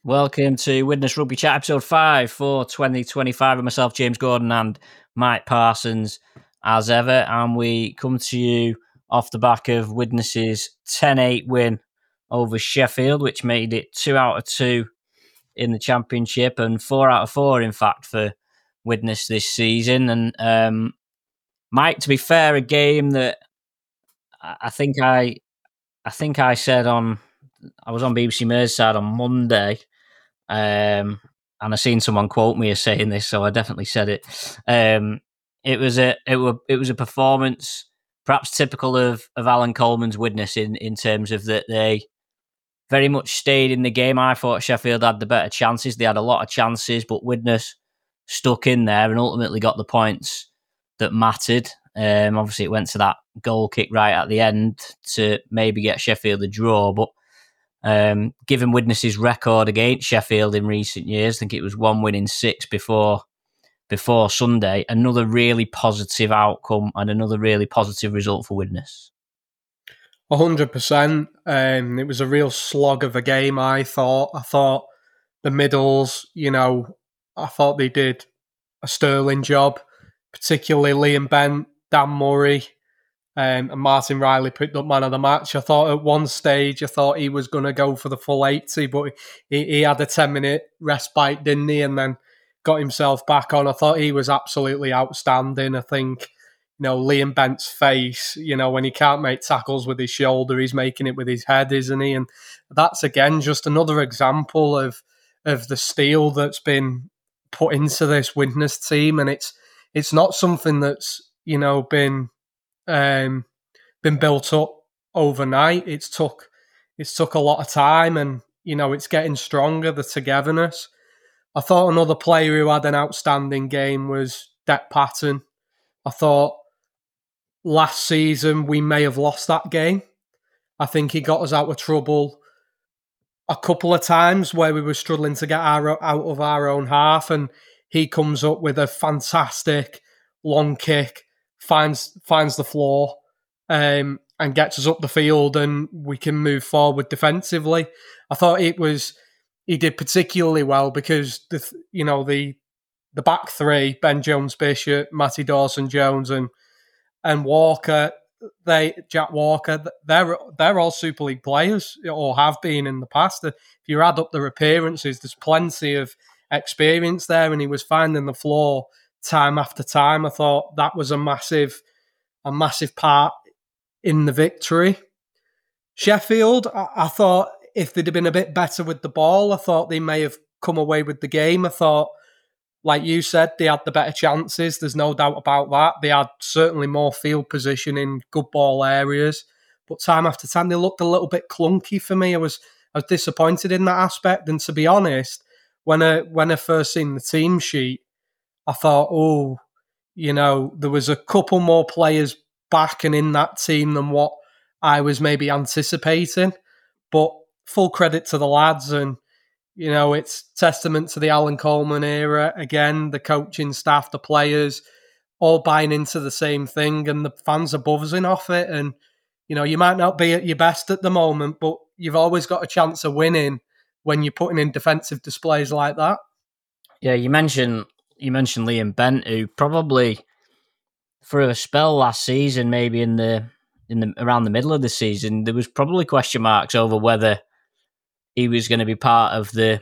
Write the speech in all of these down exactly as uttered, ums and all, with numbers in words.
Welcome to Widnes Rugby Chat, episode five for twenty twenty-five with myself, James Gordon, and Mike Parsons, as ever. And we come to you off the back of Widnes's ten eight win over Sheffield, which made it two out of two in the championship and four out of four, in fact, for Widnes this season. And um, Mike, to be fair, a game that I think I, I think I said on, I was on B B C Merseyside on Monday. Um, and I seen someone quote me as saying this, so I definitely said it. Um, it was a it were it was a performance perhaps typical of, of Alan Coleman's Widnes in, in terms of that they very much stayed in the game. I thought Sheffield had the better chances. They had a lot of chances, but Widnes stuck in there and ultimately got the points that mattered. Um, obviously, it went to that goal kick right at the end to maybe get Sheffield a draw, but Um, given Widnes's record against Sheffield in recent years, I think it was one win in six before before Sunday. Another really positive outcome and another really positive result for Widnes. A hundred percent. Um, it was a real slog of a game. I thought. I thought the middles. You know, I thought they did a sterling job, particularly Liam Bent, Dan Murray. Um, and Martin Riley picked up man of the match. I thought at one stage, I thought he was going to go for the full eighty, but he, he had a ten-minute respite, didn't he? And then got himself back on. I thought he was absolutely outstanding. I think, you know, Liam Bent's face, you know, when he can't make tackles with his shoulder, he's making it with his head, isn't he? And that's, again, just another example of of the steel that's been put into this Widnes team. And it's it's not something that's, you know, been... Um, been built up overnight. It's took it's took a lot of time, and you know it's getting stronger. The togetherness. I thought another player who had an outstanding game was Dec Patton. I thought last season we may have lost that game. I think he got us out of trouble a couple of times where we were struggling to get our, out of our own half, and he comes up with a fantastic long kick. Finds finds the floor um, and gets us up the field, and we can move forward defensively. I thought it was he did particularly well because the you know the the back three, Ben Jones Bishop, Matty Dawson Jones, and and Walker, they Jack Walker, they're they're all Super League players or have been in the past. If you add up their appearances, there's plenty of experience there, and he was finding the floor time after time. I thought that was a massive, a massive part in the victory. Sheffield, I, I thought if they'd have been a bit better with the ball, I thought they may have come away with the game. I thought, like you said, they had the better chances. There's no doubt about that. They had certainly more field position in good ball areas, but time after time they looked a little bit clunky for me. I was I was disappointed in that aspect. And to be honest, when I when I first seen the team sheet, I thought, oh, you know, there was a couple more players back and in that team than what I was maybe anticipating. But full credit to the lads, and, you know, it's testament to the Alan Coleman era. Again, the coaching staff, the players, all buying into the same thing, and the fans are buzzing off it. And, you know, you might not be at your best at the moment, but you've always got a chance of winning when you're putting in defensive displays like that. Yeah, you mentioned... You mentioned Liam Bent, who probably for a spell last season, maybe in the in the around the middle of the season, there was probably question marks over whether he was going to be part of the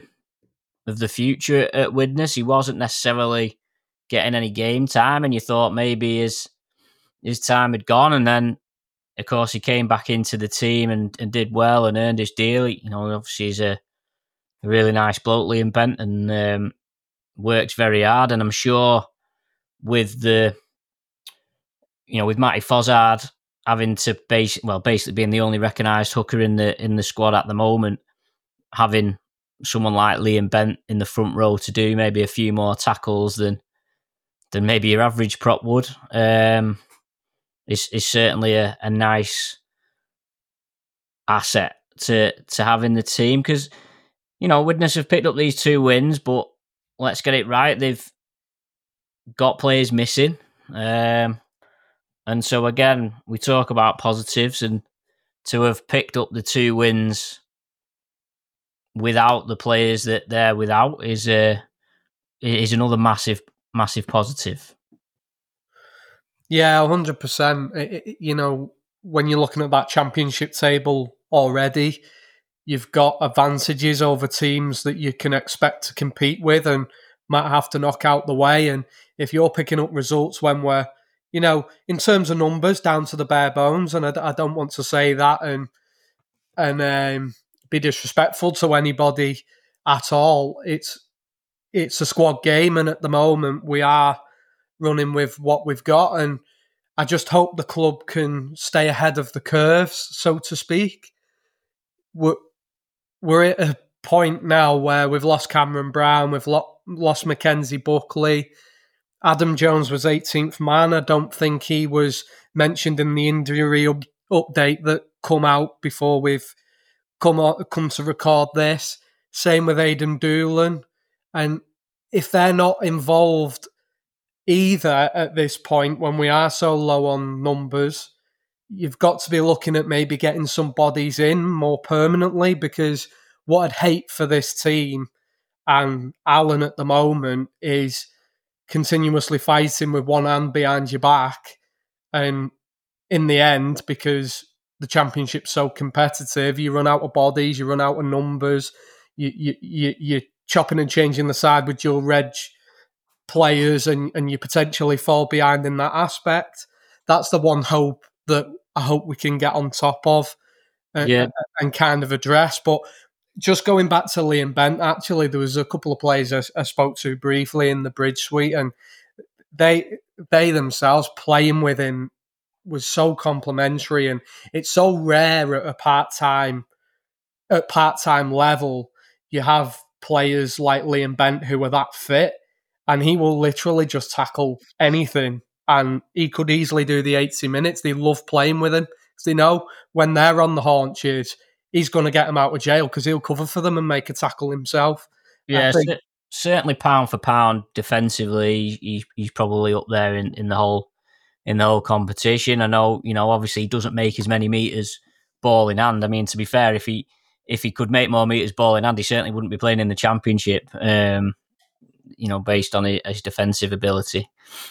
of the future at Widnes. He wasn't necessarily getting any game time, and you thought maybe his his time had gone. And then, of course, he came back into the team and, and did well and earned his deal. You know, obviously he's a, a really nice bloke, Liam Bent, and um, works very hard, and I'm sure with the, you know, with Matty Fozzard having to base, well, basically being the only recognised hooker in the in the squad at the moment, having someone like Liam Bent in the front row to do maybe a few more tackles than than maybe your average prop would, um, is is certainly a, a nice asset to to have in the team, because, you know, Widnes have picked up these two wins, but let's get it right, they've got players missing. Um, and so, again, we talk about positives, and to have picked up the two wins without the players that they're without is uh, is another massive, massive positive. Yeah, one hundred percent. You know, when you're looking at that championship table already, you've got advantages over teams that you can expect to compete with and might have to knock out the way. And if you're picking up results when we're, you know, in terms of numbers, down to the bare bones, and I, I don't want to say that and and um, be disrespectful to anybody at all. It's it's a squad game, and at the moment we are running with what we've got, and I just hope the club can stay ahead of the curves, so to speak. We're, we're at a point now where we've lost Cameron Brown, we've lo- lost Mackenzie Buckley. Adam Jones was eighteenth man. I don't think he was mentioned in the injury up- update that come out before we've come out, come to record this. Same with Aidan Doolan. And if they're not involved either at this point, when we are so low on numbers, you've got to be looking at maybe getting some bodies in more permanently, because what I'd hate for this team and Alan at the moment is continuously fighting with one hand behind your back, and in the end, because the championship's so competitive, you run out of bodies, you run out of numbers, you, you, you, you're chopping and changing the side with dual reg players, and, and you potentially fall behind in that aspect. That's the one hope that I hope we can get on top of and, yeah. and kind of address. But just going back to Liam Bent, actually, there was a couple of players I, I spoke to briefly in the Bridge Suite, and they they themselves playing with him was so complimentary, and it's so rare at a part-time at part-time level you have players like Liam Bent who are that fit, and he will literally just tackle anything, and he could easily do the eighty minutes. They love playing with him because they know when they're on the haunches, he's going to get them out of jail because he'll cover for them and make a tackle himself. Yeah, think- certainly pound for pound defensively, he, he's probably up there in, in the whole in the whole competition. I know, you know, obviously he doesn't make as many meters ball in hand. I mean, to be fair, if he if he could make more meters ball in hand, he certainly wouldn't be playing in the championship. Um, you know, based on his defensive ability.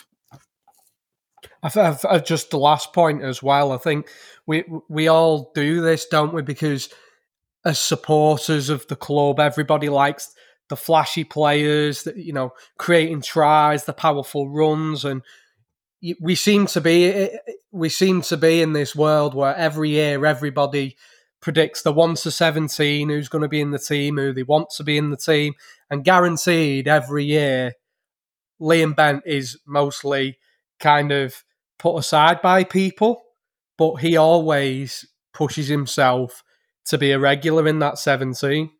I th- I th- just the last point as well. I think we we all do this, don't we? Because as supporters of the club, everybody likes the flashy players, that, you know, creating tries, the powerful runs, and we seem to be we seem to be in this world where every year everybody predicts the one to seventeen who's going to be in the team, who they want to be in the team, and guaranteed every year Liam Bent is mostly kind of put aside by people, but he always pushes himself to be a regular in that seventeen.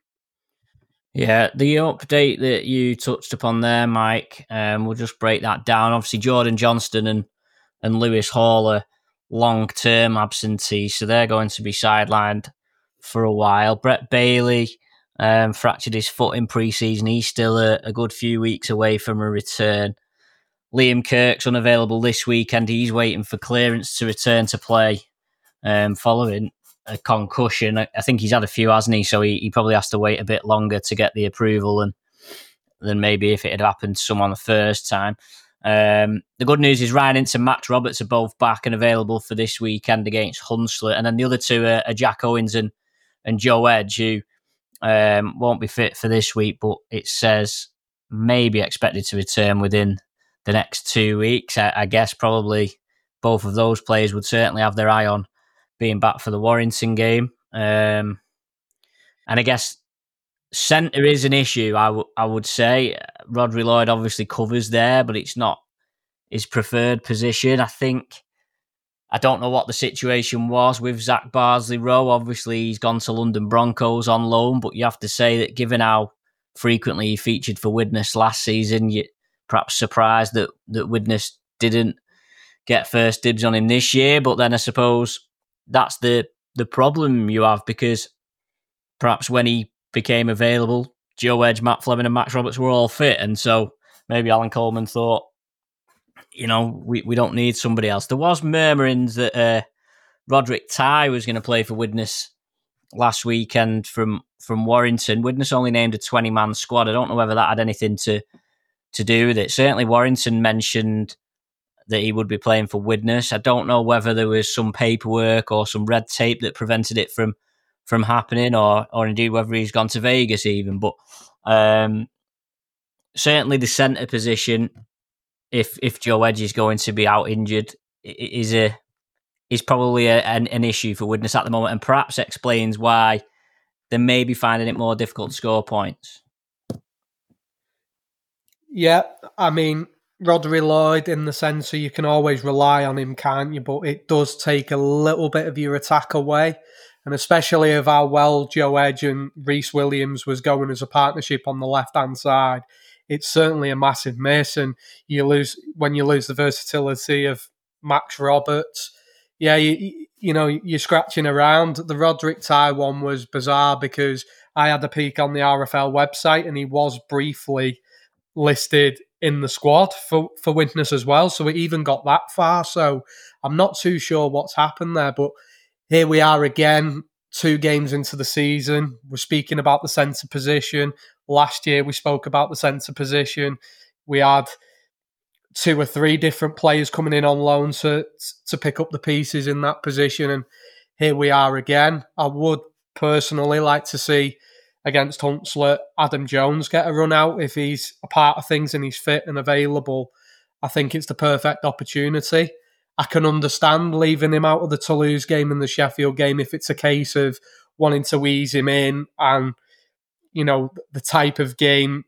Yeah, the update that you touched upon there, Mike, um, we'll just break that down. Obviously, Jordan Johnston and, and Lewis Hall are long-term absentees, so they're going to be sidelined for a while. Brett Bailey um, fractured his foot in pre-season. He's still a, a good few weeks away from a return. Liam Kirk's unavailable this weekend. He's waiting for clearance to return to play um, following a concussion. I think he's had a few, hasn't he? So he, he probably has to wait a bit longer to get the approval than, than maybe if it had happened to someone the first time. Um, the good news is Ryan Ince and Max Roberts are both back and available for this weekend against Hunslet. And then the other two are, are Jack Owens and, and Joe Edge, who um, won't be fit for this week, but it says maybe expected to return within the next two weeks. I, I guess probably both of those players would certainly have their eye on being back for the Warrington game. Um, and I guess centre is an issue, I, w- I would say. Rodri Lloyd obviously covers there, but it's not his preferred position. I think, I don't know what the situation was with Zach Bardsley-Rowe. Obviously, he's gone to London Broncos on loan, but you have to say that given how frequently he featured for Widnes last season, you're perhaps surprised that, that Widnes didn't get first dibs on him this year. But then I suppose that's the the problem you have, because perhaps when he became available, Joe Edge, Matt Fleming and Max Roberts were all fit, and so maybe Alan Coleman thought, you know, we, we don't need somebody else. There was murmurings that uh, Roderick Ty was going to play for Widnes last weekend from from Warrington. Widnes only named a twenty-man squad. I don't know whether that had anything to to do with it. Certainly, Warrington mentioned that he would be playing for Widnes. I don't know whether there was some paperwork or some red tape that prevented it from from happening, or or indeed whether he's gone to Vegas even. But um, certainly, the centre position, if if Joe Edge is going to be out injured, is a is probably a, an, an issue for Widnes at the moment, and perhaps explains why they may be finding it more difficult to score points. Yeah, I mean, Rodri Lloyd, in the sense that you can always rely on him, can't you? But it does take a little bit of your attack away, and especially of how well Joe Edge and Reece Williams was going as a partnership on the left-hand side. It's certainly a massive miss, and you lose when you lose the versatility of Max Roberts. Yeah, you, you know, you're scratching around. The Roderick Ty one was bizarre because I had a peek on the R F L website and he was briefly listed in the squad for, for Widnes as well. So it even got that far. So I'm not too sure what's happened there. But here we are again, two games into the season. We're speaking about the centre position. Last year we spoke about the centre position. We had two or three different players coming in on loan to to pick up the pieces in that position, and here we are again. I would personally like to see against Hunslet Adam Jones get a run out if he's a part of things and he's fit and available. I think it's the perfect opportunity. I can understand leaving him out of the Toulouse game and the Sheffield game if it's a case of wanting to ease him in and, you know, the type of game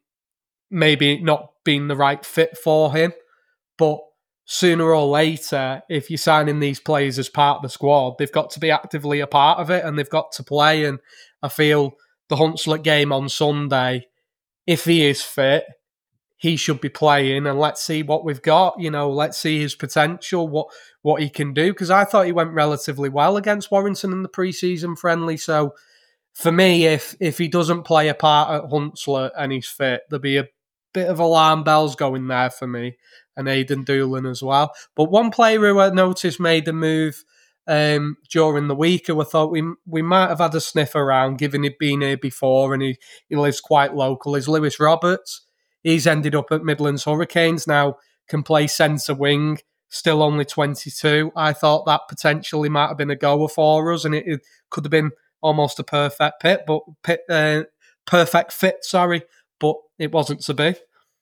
maybe not being the right fit for him. But sooner or later, if you're signing these players as part of the squad, they've got to be actively a part of it and they've got to play. And I feel the Hunslet game on Sunday, if he is fit, he should be playing, and let's see what we've got. You know, let's see his potential, what what he can do. Because I thought he went relatively well against Warrington in the pre-season friendly. So for me, if if he doesn't play a part at Hunslet and he's fit, there'll be a bit of alarm bells going there for me, and Aidan Doolan as well. But one player who I noticed made a move um, during the week, who I thought we we might have had a sniff around, given he'd been here before and he, he lives quite local, is Lewis Roberts. He's ended up at Midlands Hurricanes now, can play centre wing, still only twenty-two. I thought that potentially might have been a goer for us, and it, it could have been almost a perfect pit, but pit, uh, perfect fit, sorry, but it wasn't to be.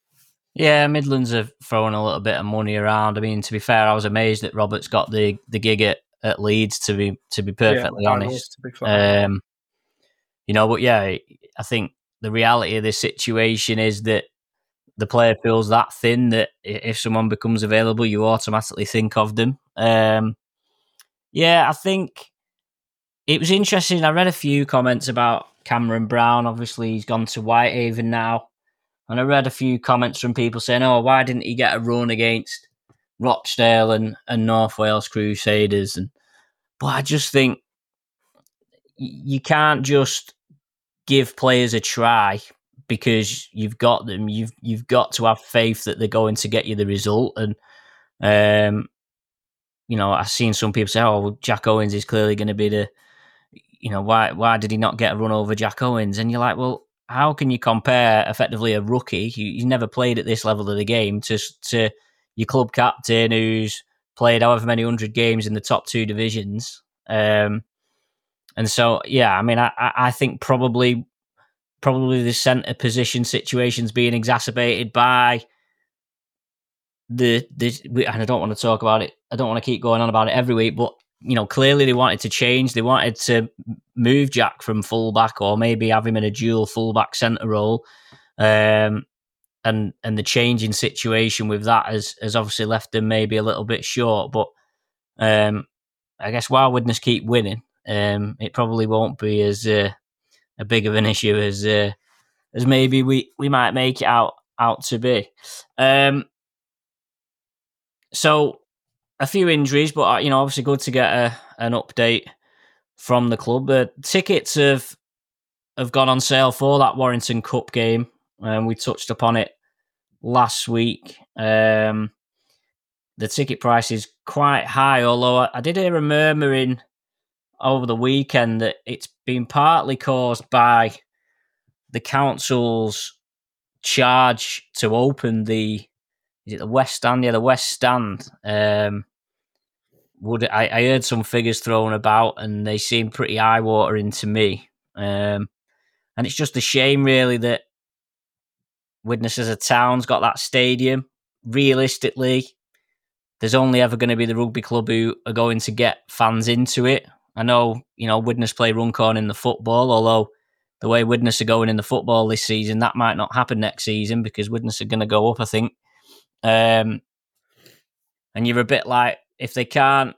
Yeah, Midlands have thrown a little bit of money around. I mean, to be fair, I was amazed that Roberts got the, the gig at, at Leeds, to be to be perfectly yeah, honest. To be fair. Um, you know, but yeah, I think the reality of this situation is that the player feels that thin that if someone becomes available, you automatically think of them. Um, yeah, I think it was interesting. I read a few comments about Cameron Brown. Obviously, he's gone to Whitehaven now. And I read a few comments from people saying, oh, why didn't he get a run against Rochdale and, and North Wales Crusaders? And But I just think you can't just give players a try because you've got them. You've you've got to have faith that they're going to get you the result. And, um, you know, I've seen some people say, oh, well, Jack Owens is clearly going to be the, you know, why why did he not get a run over Jack Owens? And you're like, well, how can you compare effectively a rookie who's never played at this level of the game to to your club captain who's played however many hundred games in the top two divisions? Um, and so, yeah, I mean, I, I think probably probably the centre position situation's being exacerbated by the, the and I don't want to talk about it. I don't want to keep going on about it every week, but you know, clearly they wanted to change. They wanted to move Jack from fullback, or maybe have him in a dual fullback centre role. Um, and and the changing situation with that has, has obviously left them maybe a little bit short. But um, I guess while Widnes keep winning, um, it probably won't be as uh, a big of an issue as uh, as maybe we, we might make it out out to be. Um, so. A few injuries, but you know, obviously good to get a, an update from the club. The tickets have have gone on sale for that Warrington Cup game, and um, we touched upon it last week. Um, the ticket price is quite high, although I, I did hear a murmuring over the weekend that it's been partly caused by the council's charge to open the is it the West Stand? Yeah, the West Stand. Um, would I, I heard some figures thrown about, and they seem pretty eye-watering to me. Um, and it's just a shame, really, that Widnes as a town's got that stadium. Realistically, there's only ever going to be the rugby club who are going to get fans into it. I know, you know, Widnes play Runcorn in the football, although the way Widnes are going in the football this season, that might not happen next season because Widnes are going to go up, I think. Um, and you're a bit like, if they can't,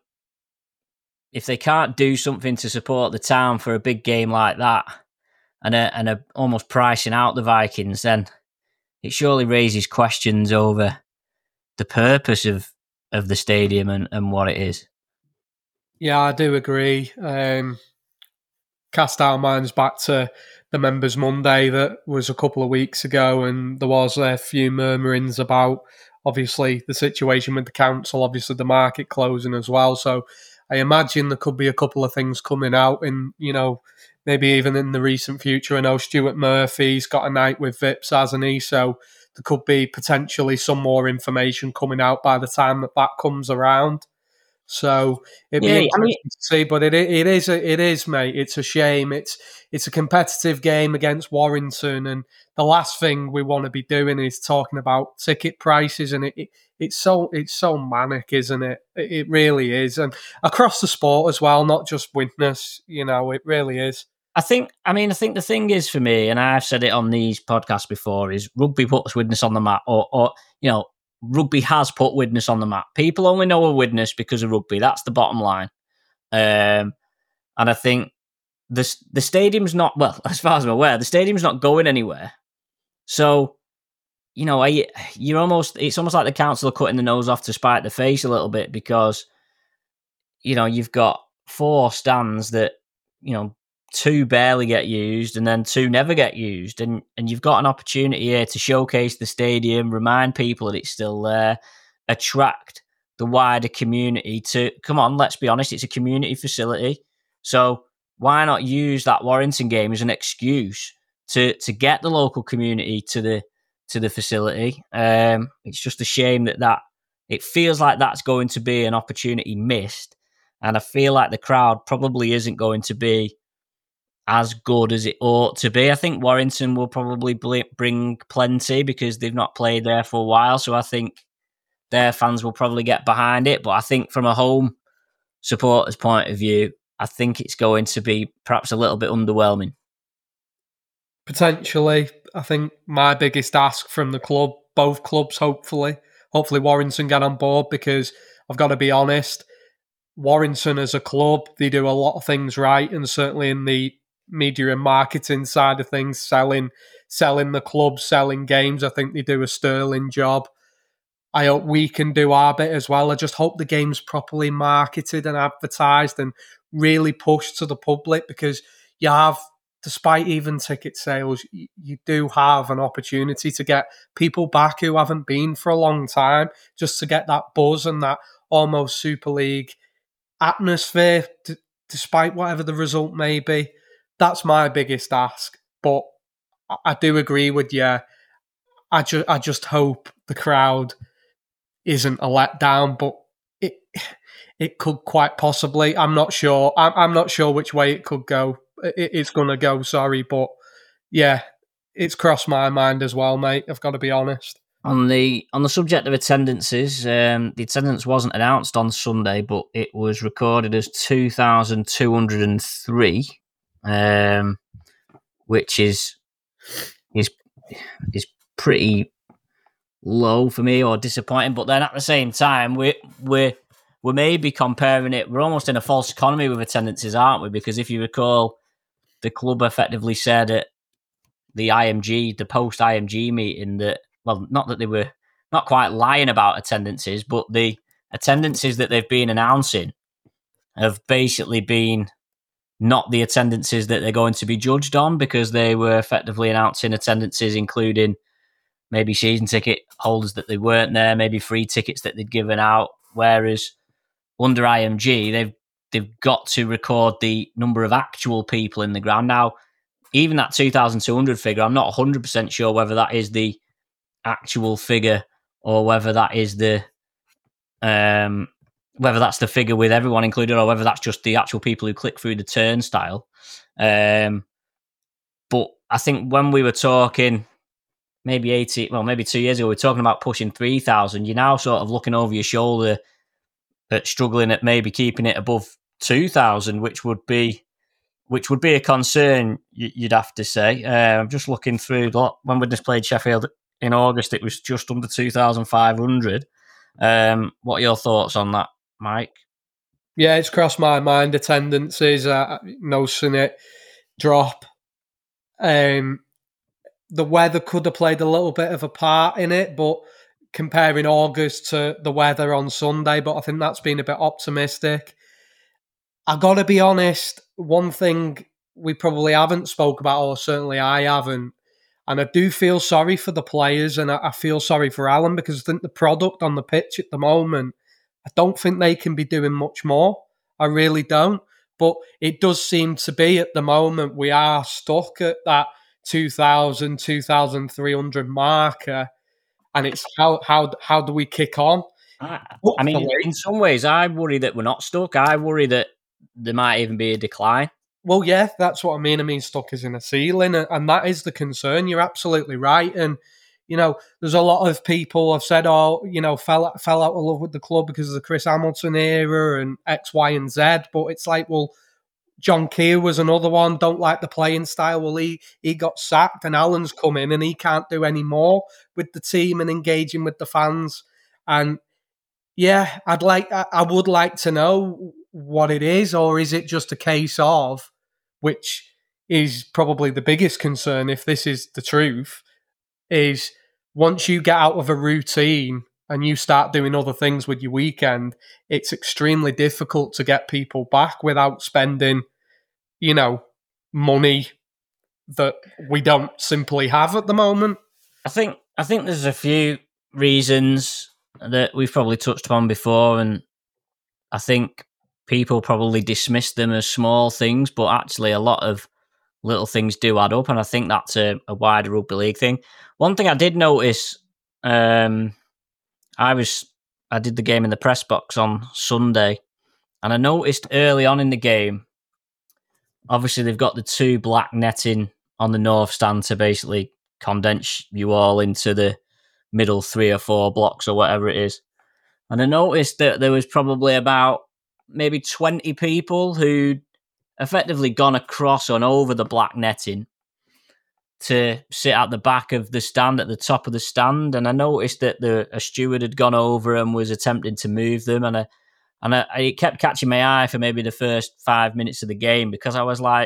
if they can't do something to support the town for a big game like that, and a, and a, almost pricing out the Vikings, then it surely raises questions over the purpose of, of the stadium and, and what it is. Yeah, I do agree. Um, cast our minds back to the Members Monday that was a couple of weeks ago, and there was a few murmurings about, obviously, the situation with the council, obviously the market closing as well. So I imagine there could be a couple of things coming out in, you know, maybe even in the recent future. I know Stuart Murphy's got a night with Vips, hasn't he? So there could be potentially some more information coming out by the time that that comes around. So it'd Yeah, be interesting I mean, to see, but it it is a, it is, mate. It's a shame. It's it's a competitive game against Warrington, and the last thing we want to be doing is talking about ticket prices, and it, it it's so it's so manic, isn't it? It, it really is, and across the sport as well, not just Widnes. You know, it really is. I think, I mean, I think the thing is for me, and I've said it on these podcasts before, is rugby puts Widnes on the map, or, or you know, rugby has put Widnes on the map. People only know a Widnes because of rugby. That's the bottom line. Um, and I think the the stadium's not, well, as far as I'm aware, the stadium's not going anywhere. So, you know, I, you're almost, it's almost like the council are cutting the nose off to spite the face a little bit, because, you know, you've got four stands that, you know, two barely get used and then two never get used. And, and you've got an opportunity here to showcase the stadium, remind people that it's still there, attract the wider community to, come on, let's be honest, it's a community facility. So why not use that Warrington game as an excuse to, to get the local community to the, to the facility? Um, it's just a shame that, that it feels like that's going to be an opportunity missed. And I feel like the crowd probably isn't going to be as good as it ought to be. I think Warrington will probably bring plenty because they've not played there for a while. So I think their fans will probably get behind it. But I think from a home supporter's point of view, I think it's going to be perhaps a little bit underwhelming. Potentially. I think my biggest ask from the club, both clubs, hopefully, hopefully Warrington get on board, because I've got to be honest, Warrington as a club, they do a lot of things right, and certainly in the media and marketing side of things, selling selling the club, selling games, I think they do a sterling job. I hope we can do our bit as well. I just hope the game's properly marketed and advertised and really pushed to the public, because you have, despite even ticket sales, you, you do have an opportunity to get people back who haven't been for a long time, just to get that buzz and that almost Super League atmosphere, d- despite whatever the result may be. That's my biggest ask. But I, I do agree with you. I, ju- I just hope the crowd isn't a letdown, but it it could quite possibly. I'm not sure. I'm, I'm not sure which way it could go. It, it's going to go, sorry. But yeah, it's crossed my mind as well, mate. I've got to be honest. On the on the subject of attendances, um, the attendance wasn't announced on Sunday, but it was recorded as two thousand two hundred three, um, which is is is pretty low for me, or disappointing. But then at the same time, we we we may be comparing it. We're almost in a false economy with attendances, aren't we? Because if you recall, the club effectively said at the I M G, the post I M G meeting, that, well, not that they were not quite lying about attendances, but the attendances that they've been announcing have basically been not the attendances that they're going to be judged on, because they were effectively announcing attendances including maybe season ticket holders that they weren't there, maybe free tickets that they'd given out. Whereas under I M G, they've they've got to record the number of actual people in the ground. Now, even that two thousand two hundred figure, I'm not one hundred percent sure whether that is the actual figure or whether that is the um, whether that's the figure with everyone included, or whether that's just the actual people who click through the turnstile. Um, but I think when we were talking maybe eighty, well, maybe two years ago, we were talking about pushing three thousand. You're now sort of looking over your shoulder at struggling at maybe keeping it above two thousand, which would be which would be a concern, you'd have to say. Uh, I'm just looking through when we just played Sheffield in August, it was just under two thousand five hundred. Um, what are your thoughts on that, Mike? Yeah, it's crossed my mind. Attendances, uh, noticing it drop. Um, the weather could have played a little bit of a part in it, but comparing August to the weather on Sunday, but I think that's been a bit optimistic. I got to be honest, one thing we probably haven't spoke about, or certainly I haven't, and I do feel sorry for the players, and I, I feel sorry for Alan, because I think the product on the pitch at the moment, I don't think they can be doing much more. I really don't. But it does seem to be at the moment we are stuck at that two thousand, two thousand three hundred marker, and it's how how how do we kick on? I, I mean, in some ways, I worry that we're not stuck. I worry that there might even be a decline. Well, yeah, that's what I mean. I mean, stuck is in a ceiling, and that is the concern. You're absolutely right. And, you know, there's a lot of people have said, oh, you know, fell, fell out of love with the club because of the Chris Hamilton era and X, Y, and Z. But it's like, well, John Keir was another one, don't like the playing style. Well, he, he got sacked, and Alan's come in and he can't do any more with the team and engaging with the fans. And, yeah, I'd like, I would like to know what it is, or is it just a case of, which is probably the biggest concern if this is the truth, is once you get out of a routine and you start doing other things with your weekend, it's extremely difficult to get people back without spending, you know, money that we don't simply have at the moment. I think I think there's a few reasons that we've probably touched upon before, and I think people probably dismiss them as small things, but actually a lot of little things do add up, and I think that's a, a wider rugby league thing. One thing I did notice, um, I was I did the game in the press box on Sunday, and I noticed early on in the game, obviously they've got the two black netting on the north stand to basically condense you all into the middle three or four blocks or whatever it is. And I noticed that there was probably about maybe twenty people who'd effectively gone across and over the black netting to sit at the back of the stand, at the top of the stand. And I noticed that the a steward had gone over and was attempting to move them. And I, and I, it kept catching my eye for maybe the first five minutes of the game, because I was like,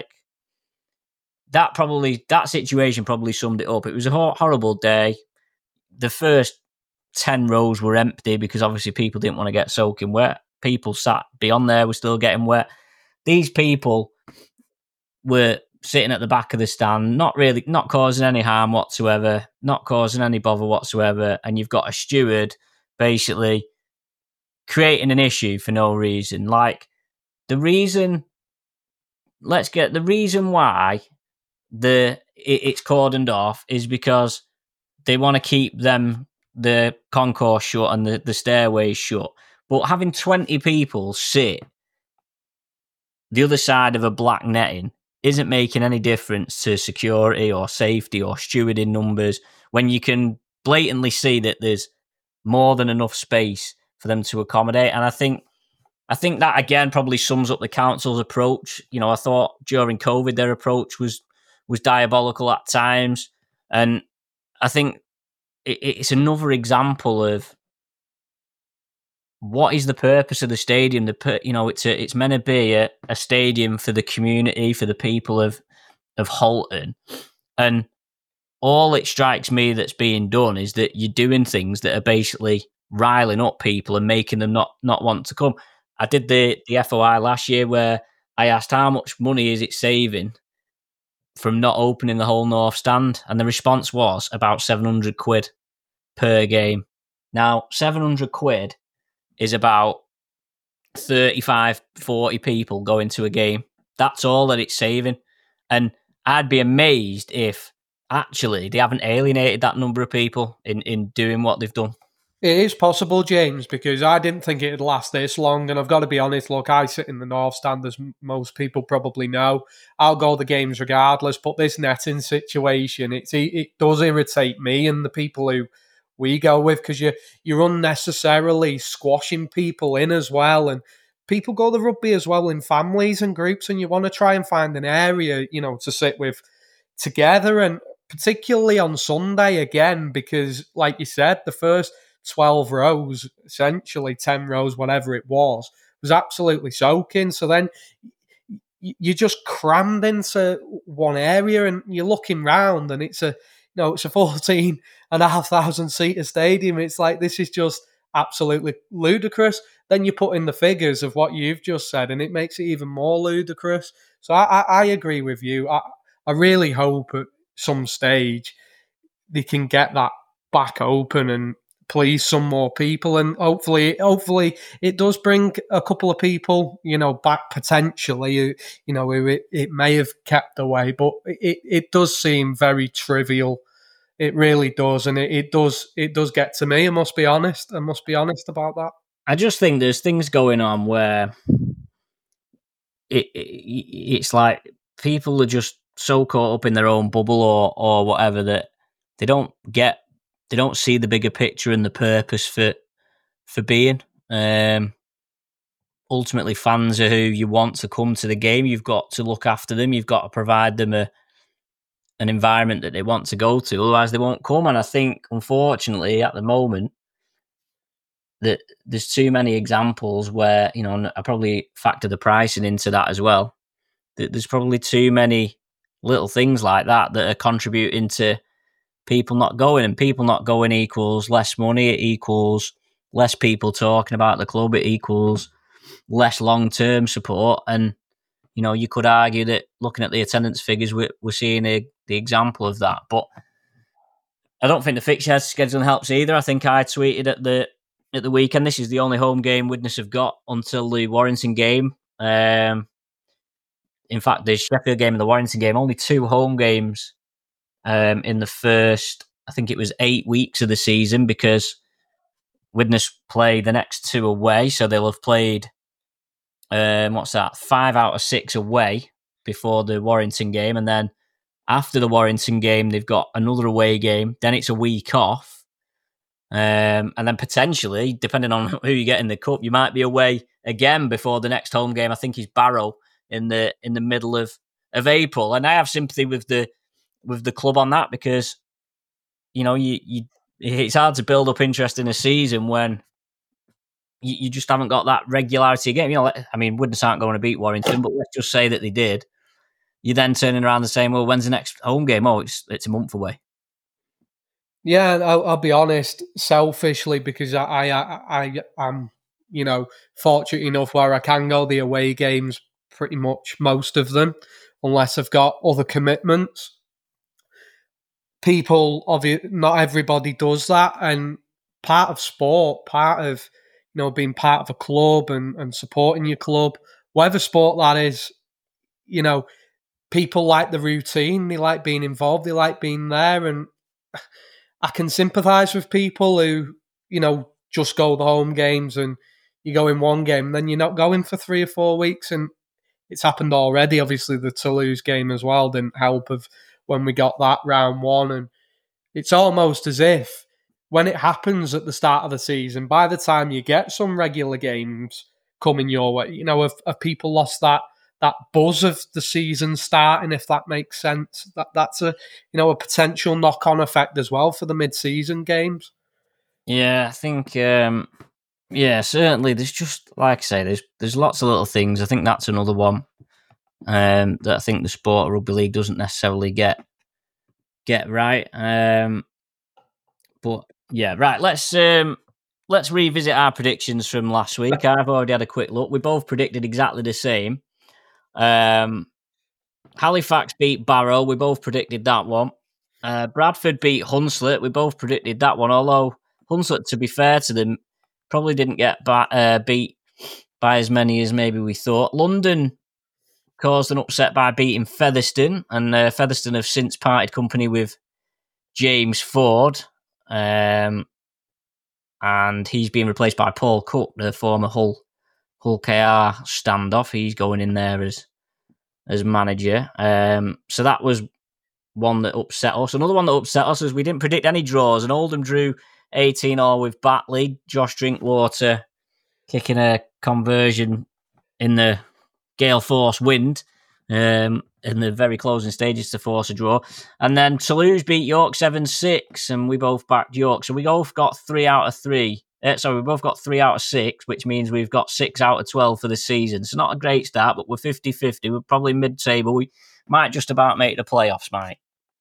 that probably, that situation probably summed it up. It was a horrible day. The first ten rows were empty because obviously people didn't want to get soaking wet. People sat beyond there were still getting wet. These people were sitting at the back of the stand, not really, not causing any harm whatsoever, not causing any bother whatsoever. And you've got a steward basically creating an issue for no reason. Like the reason, let's get the reason why the it, it's cordoned off is because they want to keep them, the concourse shut and the, the stairways shut. But having twenty people sit the other side of a black netting isn't making any difference to security or safety or stewarding numbers when you can blatantly see that there's more than enough space for them to accommodate. And I think I think that, again, probably sums up the council's approach. You know, I thought during COVID their approach was was diabolical at times. And I think it, it's another example of what is the purpose of the stadium? The you know, it's a, it's meant to be a, a stadium for the community, for the people of of Halton, and all it strikes me that's being done is that you're doing things that are basically riling up people and making them not not want to come. I did the the F O I last year where I asked how much money is it saving from not opening the whole north stand, and the response was about seven hundred quid per game. Now, seven hundred quid is about thirty-five, forty people going to a game. That's all that it's saving. And I'd be amazed if actually they haven't alienated that number of people in, in doing what they've done. It is possible, James, because I didn't think it'd last this long. And I've got to be honest, look, I sit in the North Stand, as most people probably know. I'll go the games regardless. But this netting situation, it's, it does irritate me and the people who we go with, because you're, you're unnecessarily squashing people in as well. And people go to rugby as well in families and groups, and you want to try and find an area, you know, to sit with together. And particularly on Sunday again, because like you said, the first twelve rows, essentially ten rows, whatever it was, was absolutely soaking. So then you're just crammed into one area, and you're looking round, and it's a, you know, it's a fourteen and a half thousand seater stadium. It's like, this is just absolutely ludicrous. Then you put in the figures of what you've just said, and it makes it even more ludicrous. So I, I, I agree with you. I, I really hope at some stage they can get that back open and please some more people, and hopefully hopefully it does bring a couple of people, you know, back potentially, you know, it, it may have kept away, but it, it does seem very trivial. It really does, and it, it does it does get to me. I must be honest. I must be honest about that. I just think there's things going on where it, it it's like people are just so caught up in their own bubble or or whatever that they don't get They don't see the bigger picture and the purpose for for being. Um, ultimately, fans are who you want to come to the game. You've got to look after them. You've got to provide them a an environment that they want to go to. Otherwise, they won't come. And I think, unfortunately, at the moment, that there's too many examples where, you know, and I probably factor the pricing into that as well. That there's probably too many little things like that that are contributing to people not going, and people not going equals less money. It equals less people talking about the club. It equals less long-term support. And, you know, you could argue that looking at the attendance figures, we're, we're seeing a, the example of that. But I don't think the fixture scheduling helps either. I think I tweeted at the at the weekend, this is the only home game Widnes have got until the Warrington game. Um, in fact, the Sheffield game and the Warrington game, only two home games Um, in the first, I think it was eight weeks of the season, because Widnes play the next two away, so they'll have played, um, what's that, five out of six away before the Warrington game, and then after the Warrington game, they've got another away game, then it's a week off, um, and then potentially, depending on who you get in the cup, you might be away again before the next home game. I think is Barrow in the in the middle of, of April, and I have sympathy with the with the club on that, because, you know, you, you it's hard to build up interest in a season when you, you just haven't got that regularity game. You know, I mean, Widnes aren't going to beat Warrington, but let's just say that they did. You're then turning around and saying, well, when's the next home game? Oh, it's it's a month away. Yeah, I'll, I'll be honest, selfishly, because I, I, I, I am, you know, fortunate enough where I can go the away games, pretty much most of them, unless I've got other commitments. People, obviously, not everybody does that, and part of sport, part of, you know, being part of a club and, and supporting your club, whatever sport that is, you know, people like the routine, they like being involved, they like being there, and I can sympathise with people who, you know, just go the home games and you go in one game, and then you're not going for three or four weeks, and it's happened already. Obviously, the Toulouse game as well didn't help of when we got that round one, and it's almost as if when it happens at the start of the season, by the time you get some regular games coming your way, you know, have, have people lost that that buzz of the season starting, if that makes sense? That that's a, you know, a potential knock-on effect as well for the mid-season games. Yeah, I think, um, yeah, certainly. There's just, like I say, there's there's lots of little things. I think that's another one um, that I think the sport of rugby league doesn't necessarily get get right. Um, but yeah, right. Let's um, let's revisit our predictions from last week. I've already had a quick look. We both predicted exactly the same. Um, Halifax beat Barrow. We both predicted that one. Uh, Bradford beat Hunslet. We both predicted that one. Although Hunslet, to be fair to them, probably didn't get ba- uh, beat by as many as maybe we thought. London caused an upset by beating Featherstone, and uh, Featherstone have since parted company with James Ford, um, and he's been replaced by Paul Cook, the former Hull Hull K R standoff. He's going in there as as manager. Um, so that was one that upset us. Another one that upset us is we didn't predict any draws, and Oldham drew eighteen all with Batley. Josh Drinkwater kicking a conversion in the gale force wind um, in the very closing stages to force a draw. And then Toulouse beat York seven six, and we both backed York. So we both got three out of three. Uh, sorry, we both got three out of six, which means we've got six out of twelve for the season. So not a great start, but we're fifty-fifty. We're probably mid-table. We might just about make the playoffs, Mike.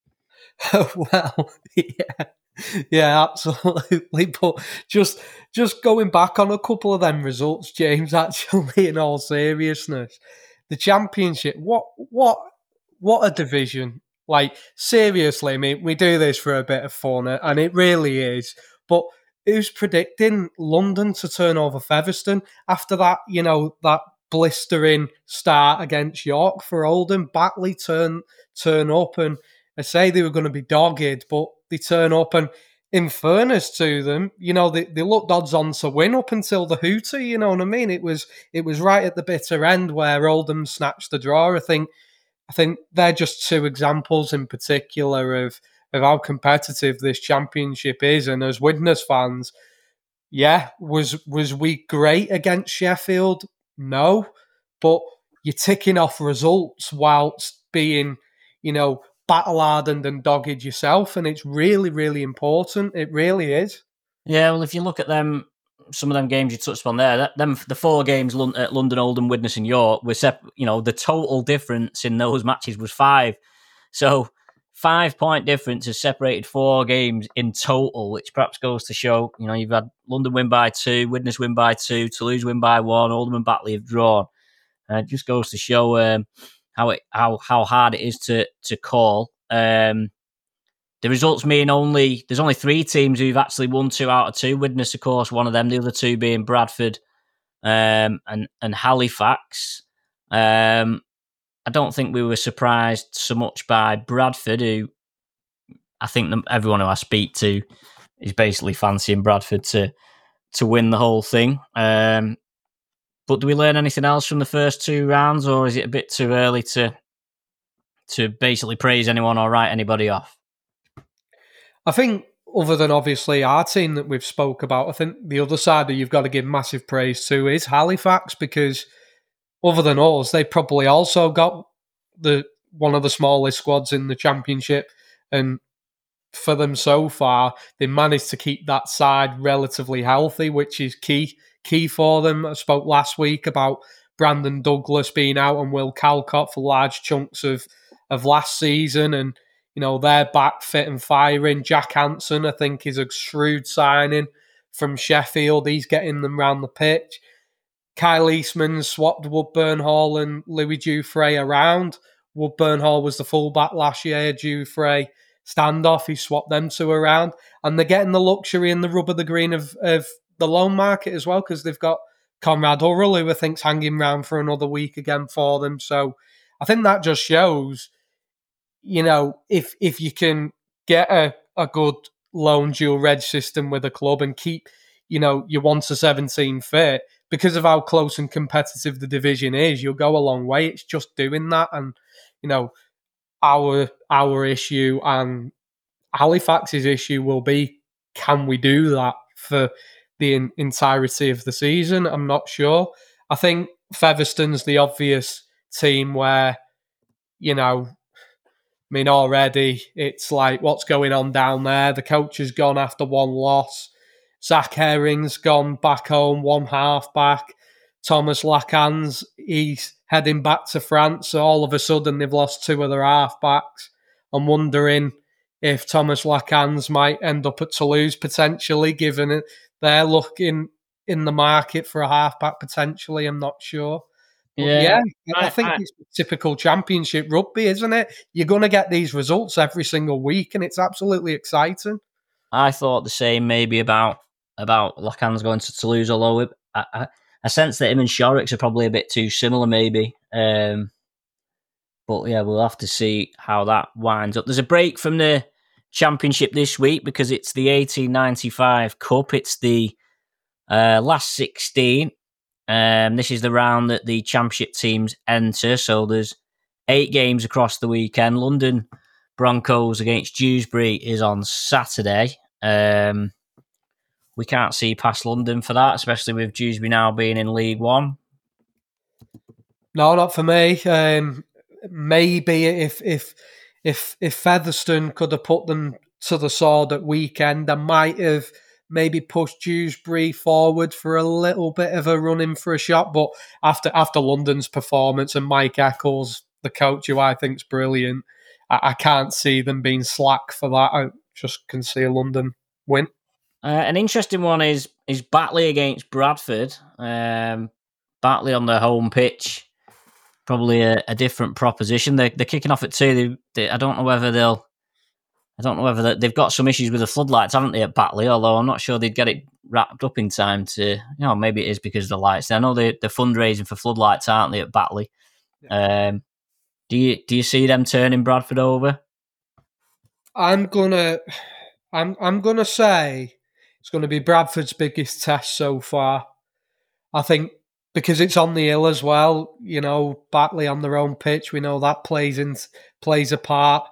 Well, yeah. Yeah, absolutely. But just just going back on a couple of them results, James, actually, in all seriousness, the championship, what what what a division. Like, seriously, I mean, we do this for a bit of fun, and it really is. But who's predicting London to turn over Featherstone after that, you know, that blistering start against York for Oldham? Batley turn turn up, and I say they were going to be dogged, but they turn up, and in fairness to them, you know, they, they looked odds on to win up until the hooter, you know what I mean? It was it was right at the bitter end where Oldham snatched the draw. I think I think they're just two examples in particular of, of how competitive this championship is. And as Widnes fans, yeah, was was we great against Sheffield? No. But you're ticking off results whilst being, you know, battle-hardened and dogged yourself, and it's really, really important. It really is. Yeah, well, if you look at them, some of them games you touched on there, that, them the four games at London, Oldham, Widnes, and York were, sep- you know, the total difference in those matches was five. So five point difference has separated four games in total, which perhaps goes to show, you know, you've had London win by two, Widnes win by two, Toulouse win by one, Oldham and Batley have drawn. And it just goes to show um, how it how how hard it is to to call. Um, the results mean only there's only three teams who've actually won two out of two. Widnes, of course, one of them. The other two being Bradford um, and and Halifax. Um, I don't think we were surprised so much by Bradford, who I think everyone who I speak to is basically fancying Bradford to to win the whole thing. Um, but do we learn anything else from the first two rounds, or is it a bit too early to to basically praise anyone or write anybody off? I think other than obviously our team that we've spoke about, I think the other side that you've got to give massive praise to is Halifax, because other than us, they probably also got the one of the smallest squads in the championship, and for them so far, they managed to keep that side relatively healthy, which is key key for them. I spoke last week about Brandon Douglas being out and Will Calcott for large chunks of, of last season, and you know they're back fit and firing. Jack Hansen, I think, is a shrewd signing from Sheffield. He's getting them round the pitch. Kyle Eastman swapped Woodburn Hall and Louis Dufresne around. Woodburn Hall was the fullback last year. Dufresne standoff. He swapped them two around, and they're getting the luxury and the rub of the green of, of the loan market as well, because they've got Conrad Hurrell, who I think's hanging around for another week again for them. So I think that just shows, you know, if if you can get a, a good loan dual reg system with a club and keep, you know, your one to seventeen fit, because of how close and competitive the division is, you'll go a long way. It's just doing that. And, you know, our our issue and Halifax's issue will be, can we do that for the in- entirety of the season? I'm not sure. I think Featherstone's the obvious team where, you know, I mean, already it's like, what's going on down there? The coach has gone after one loss. Zach Herring's gone back home, one half back. Thomas Lacans, he's heading back to France. So all of a sudden, they've lost two of their half backs. I'm wondering if Thomas Lacans might end up at Toulouse potentially, given it they're looking in the market for a half back potentially. I'm not sure. Yeah, yeah I, I think I, it's typical championship rugby, isn't it? You're going to get these results every single week, and it's absolutely exciting. I thought the same maybe about about Lacans going to Toulouse, although I, I, I sense that him and Shorrocks are probably a bit too similar, maybe. Um, but yeah, we'll have to see how that winds up. There's a break from the Championship this week because it's the eighteen ninety-five Cup. It's the uh, last sixteen. Um, this is the round that the Championship teams enter. So there's eight games across the weekend. London Broncos against Dewsbury is on Saturday. Um, we can't see past London for that, especially with Dewsbury now being in League One. No, not for me. Um, maybe if if if if Featherstone could have put them to the sword at weekend, I might have maybe pushed Dewsbury forward for a little bit of a run in for a shot. But after after London's performance and Mike Eccles, the coach, who I think's brilliant, I, I can't see them being slack for that. I just can see a London win. Uh, an interesting one is is Batley against Bradford. Um, Batley on their home pitch, probably a, a different proposition. They're, they're kicking off at two. They, they, I don't know whether they'll. I don't know whether they've got some issues with the floodlights, haven't they, at Batley? Although I'm not sure they'd get it wrapped up in time to. You know, maybe it is because of the lights. I know they, they're fundraising for floodlights, aren't they, at Batley? Yeah. Um, do you do you see them turning Bradford over? I'm gonna, I'm I'm gonna say it's going to be Bradford's biggest test so far. I think because it's on the hill as well. You know, Batley on their own pitch. We know that plays in plays a part.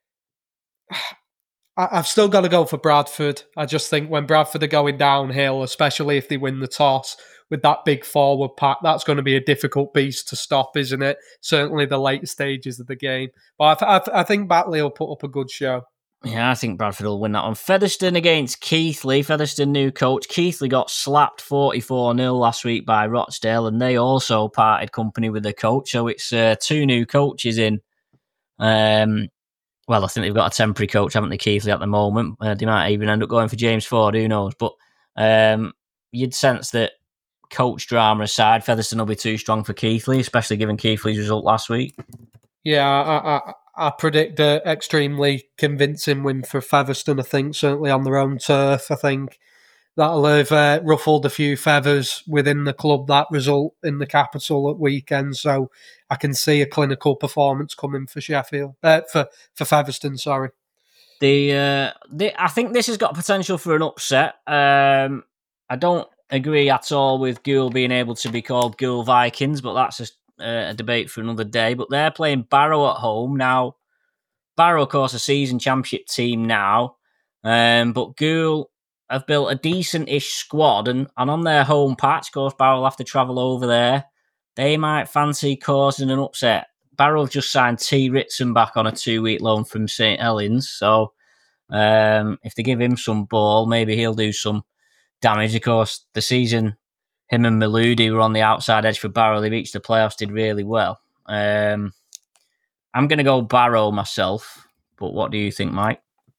I've still got to go for Bradford. I just think when Bradford are going downhill, especially if they win the toss with that big forward pack, that's going to be a difficult beast to stop, isn't it? Certainly the late stages of the game. But I, th- I, th- I think Batley will put up a good show. Yeah, I think Bradford will win that one. Featherstone against Keighley. Featherstone new coach. Keighley got slapped forty-four nil last week by Rochdale, and they also parted company with the coach. So it's uh, two new coaches in. Um, well, I think they've got a temporary coach, haven't they, Keighley, at the moment? Uh, they might even end up going for James Ford, who knows? But um, you'd sense that coach drama aside, Featherstone will be too strong for Keighley, especially given Keighley's result last week. Yeah, I, I, I predict an extremely convincing win for Featherstone, I think, certainly on their own turf. I think that'll have uh, ruffled a few feathers within the club, that result in the capital at weekend. So I can see a clinical performance coming for Sheffield, uh, for, for Featherstone, sorry. The, uh, the I think this has got potential for an upset. Um, I don't agree at all with Goole being able to be called Goole Vikings, but that's a Uh, a debate for another day, but they're playing Barrow at home now. Barrow, of course, a season championship team now, um, but Goole have built a decent-ish squad, and, and on their home patch, of course, Barrow will have to travel over there. They might fancy causing an upset. Barrow have just signed T. Ritson back on a two-week loan from Saint Helens, so um, if they give him some ball, maybe he'll do some damage. Of course, the season him and Maludi were on the outside edge for Barrow. They reached the playoffs, did really well. Um, I'm going to go Barrow myself, but what do you think, Mike?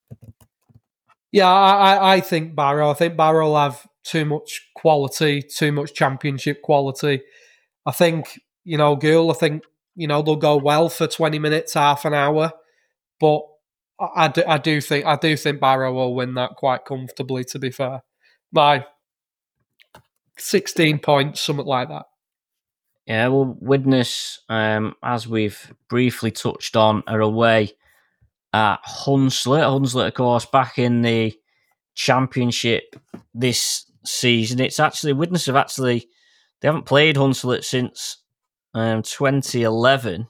Yeah, I, I think Barrow. I think Barrow will have too much quality, too much championship quality. I think, you know, Goole, I think, you know, they'll go well for twenty minutes, half an hour, but I, I, do, I do think I do think Barrow will win that quite comfortably, to be fair. My sixteen points, something like that. Yeah, well, Widnes, um, as we've briefly touched on, are away at Hunslet. Hunslet, of course, back in the Championship this season. It's actually, Widnes have actually, they haven't played Hunslet since um, twenty eleven.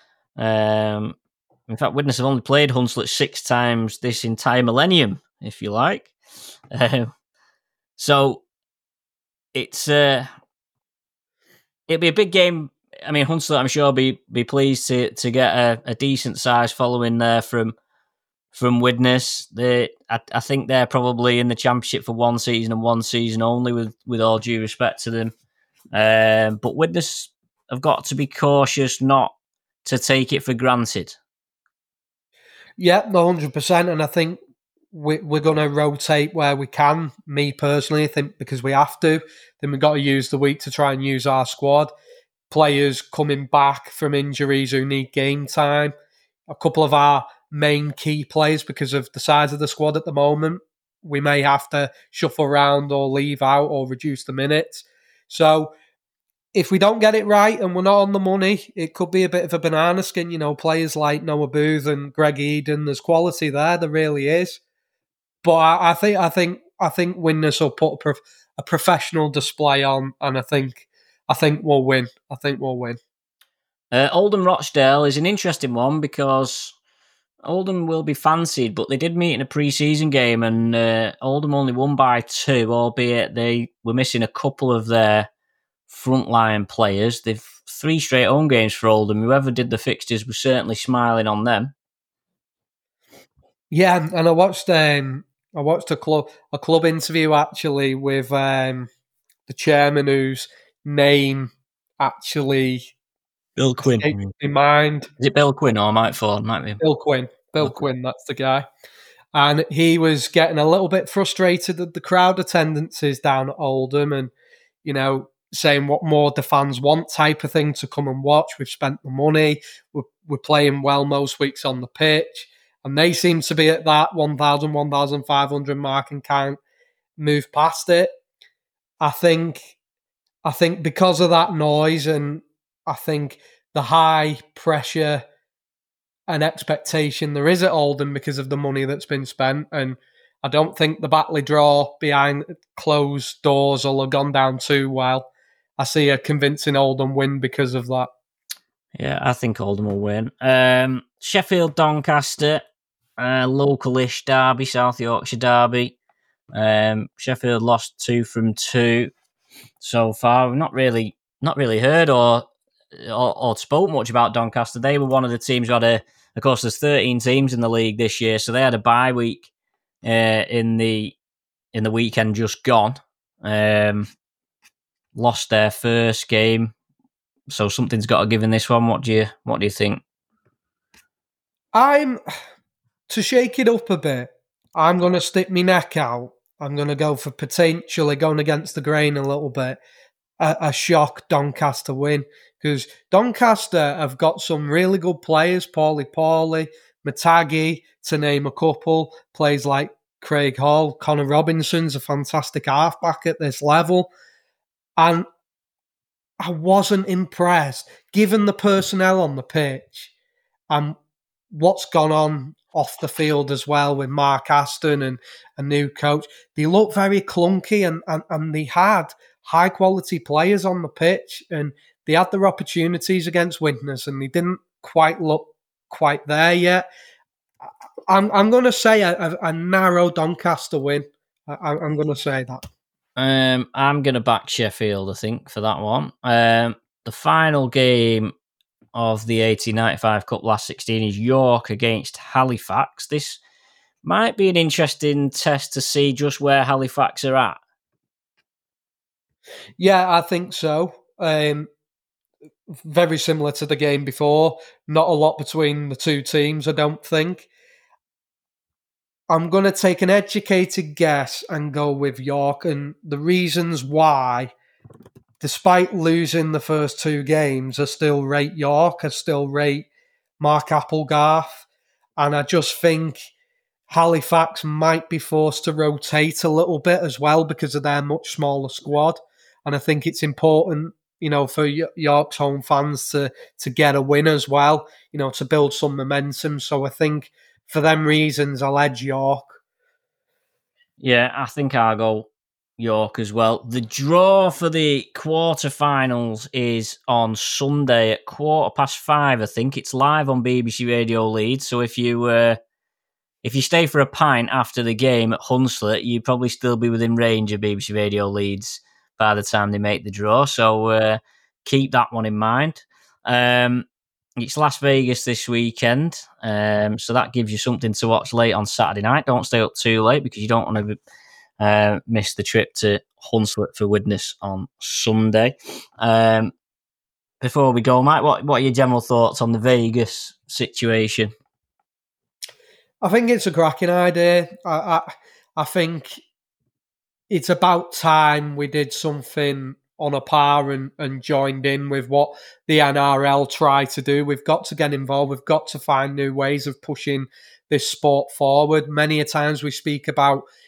Um, in fact, Widnes have only played Hunslet six times this entire millennium, if you like. Um, so, It's uh, it'll be a big game. I mean, Hunslet, I'm sure, be be pleased to to get a, a decent size following there from from Widnes. They, I, I think they're probably in the Championship for one season and one season only. With with all due respect to them, um, but Widnes have got to be cautious not to take it for granted. Yeah, no, one hundred percent. And I think we, we're going to rotate where we can. Me personally, I think because we have to. Then we've got to use the week to try and use our squad. Players coming back from injuries who need game time. A couple of our main key players, because of the size of the squad at the moment, we may have to shuffle around or leave out or reduce the minutes. So if we don't get it right and we're not on the money, it could be a bit of a banana skin. You know, players like Noah Booth and Greg Eden, there's quality there. There really is. But I, I think, I think, I think Widnes will put a, prof, a professional display on, and I think, I think we'll win. I think we'll win. Uh, Oldham Rochdale is an interesting one because Oldham will be fancied, but they did meet in a pre-season game, and uh, Oldham only won by two, albeit they were missing a couple of their frontline players. They've three straight home games for Oldham. Whoever did the fixtures was certainly smiling on them. Yeah, and I watched um, I watched a club a club interview actually with um, the chairman, whose name actually Bill Quinn in mind. Is it Bill Quinn or Mike Ford? Might be Bill Quinn. Bill okay. Quinn, that's the guy. And he was getting a little bit frustrated at the crowd attendances down at Oldham, and you know, saying what more the fans want type of thing to come and watch. We've spent the money. We're, we're playing well most weeks on the pitch. And they seem to be at that one thousand, one thousand five hundred mark and can't move past it. I think, I think because of that noise, and I think the high pressure and expectation there is at Oldham because of the money that's been spent, and I don't think the Batley draw behind closed doors will have gone down too well. I see a convincing Oldham win because of that. Yeah, I think Oldham will win. Um, Sheffield Doncaster, uh, local-ish derby, South Yorkshire derby. Um, Sheffield lost two from two so far. We've not really, not really heard or, or or spoke much about Doncaster. They were one of the teams who had a. Of course, there's thirteen teams in the league this year, so they had a bye week uh, in the in the weekend just gone. Um, lost their first game. So something's got to give in this one. What do you what do you think? I'm to shake it up a bit. I'm going to stick my neck out. I'm going to go for potentially going against the grain a little bit. A, a shock Doncaster win, because Doncaster have got some really good players. Paulie Paulie, Matagi, to name a couple. Players like Craig Hall, Connor Robinson's a fantastic halfback at this level, and I wasn't impressed, given the personnel on the pitch and what's gone on off the field as well with Mark Aston and a new coach. They look very clunky, and, and, and they had high-quality players on the pitch, and they had their opportunities against Widnes, and they didn't quite look quite there yet. I'm I'm going to say a, a, a narrow Doncaster win. I, I'm going to say that. Um, I'm going to back Sheffield, I think, for that one. Um, the final game of the eighteen ninety-five Cup last sixteen is York against Halifax. This might be an interesting test to see just where Halifax are at. Yeah, I think so. Um, very similar to the game before. Not a lot between the two teams, I don't think. I'm going to take an educated guess and go with York, and the reasons why, despite losing the first two games, I still rate York, I still rate Mark Applegarth, and I just think Halifax might be forced to rotate a little bit as well because of their much smaller squad, and I think it's important, you know, for York's home fans to to get a win as well, you know, to build some momentum. So I think for them reasons, I'll edge York. Yeah, I think I'll go York as well. The draw for the quarterfinals is on Sunday at quarter past five. I think it's live on B B C Radio Leeds. So if you uh, if you stay for a pint after the game at Hunslet, you'd probably still be within range of B B C Radio Leeds by the time they make the draw. So uh, keep that one in mind. Um, It's Las Vegas this weekend, um, so that gives you something to watch late on Saturday night. Don't stay up too late because you don't want to uh, miss the trip to Hunslet for Widnes on Sunday. Um, before we go, Mike, what, what are your general thoughts on the Vegas situation? I think it's a cracking idea. I, I, I think it's about time we did something on a par and, and joined in with what the N R L try to do. We've got to get involved. We've got to find new ways of pushing this sport forward. Many a times we speak about,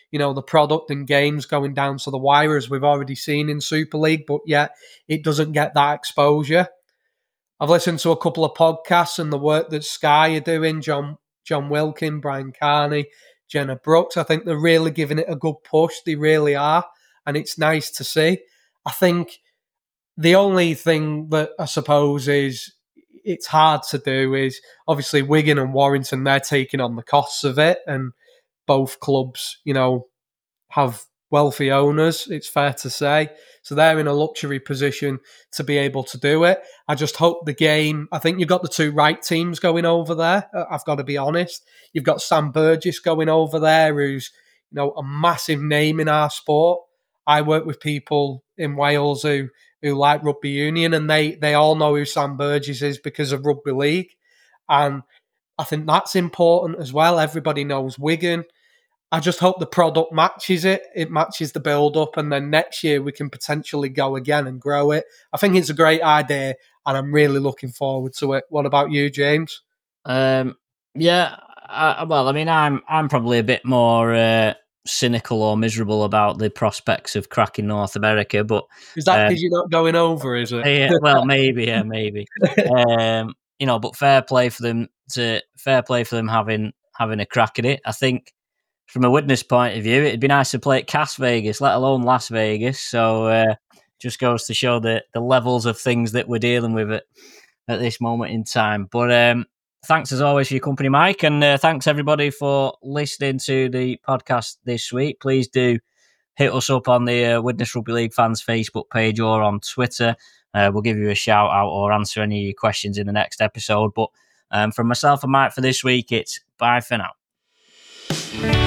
you know, the product and games going down to the wire, as we've already seen in Super League, but yet it doesn't get that exposure. I've listened to a couple of podcasts and the work that Sky are doing, John John Wilkin, Brian Carney, Jenna Brooks. I think they're really giving it a good push. They really are. And it's nice to see. I think the only thing that I suppose is it's hard to do is obviously Wigan and Warrington, they're taking on the costs of it. And both clubs, you know, have wealthy owners, it's fair to say. So they're in a luxury position to be able to do it. I just hope the game, I think you've got the two right teams going over there. I've got to be honest. You've got Sam Burgess going over there, who's, you know, a massive name in our sport. I work with people in Wales who, who like rugby union, and they, they all know who Sam Burgess is because of rugby league. And I think that's important as well. Everybody knows Wigan. I just hope the product matches it. It matches the build-up, and then next year we can potentially go again and grow it. I think it's a great idea, and I'm really looking forward to it. What about you, James? Um, yeah, I, well, I mean, I'm I'm probably a bit more uh, cynical or miserable about the prospects of cracking North America, but is that because um, you're not going over? Is it? Yeah, well, maybe, yeah, maybe. um, you know, but fair play for them to fair play for them having having a crack at it. I think, from a Widnes point of view, it'd be nice to play at Cas Vegas, let alone Las Vegas. So uh, just goes to show the, the levels of things that we're dealing with at, at this moment in time. But um, thanks as always for your company, Mike. And uh, thanks everybody for listening to the podcast this week. Please do hit us up on the uh, Widnes Rugby League fans Facebook page or on Twitter. Uh, we'll give you a shout out or answer any of your questions in the next episode. But um, from myself and Mike for this week, it's bye for now.